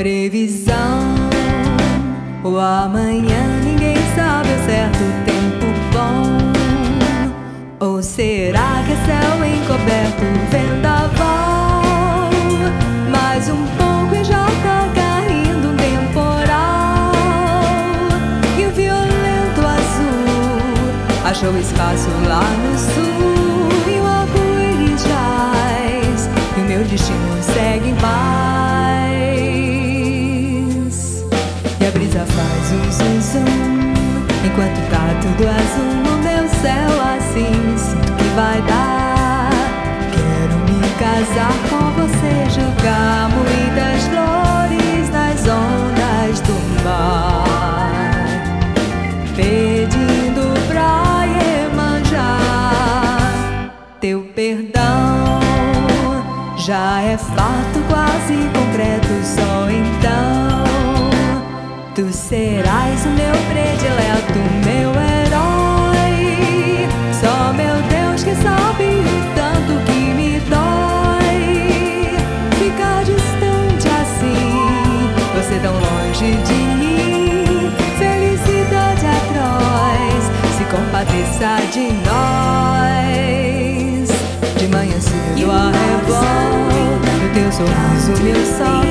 previsão. O amanhã ninguém sabe ao certo tempo bom. Ou será que é céu encoberto, vendaval? Mais um pouco e já tá caindo um temporal. E o violento azul achou espaço lá no sul. E o arco-íris jaz, e o meu destino segue em paz. E a brisa faz um zum zum, enquanto tá tudo azul no meu céu. Assim sinto que vai dar. Quero me casar com você, jogar muitas flores nas ondas do mar, pedindo pra Iemanjá teu perdão. Já é fato quase concreto, só então tu serás o meu predileto, meu herói. Só meu Deus que sabe o tanto que me dói ficar distante assim, você tão longe de mim. Felicidade atroz, se compadeça de nós. De manhã cedo a rebol, no teu sorriso meu sol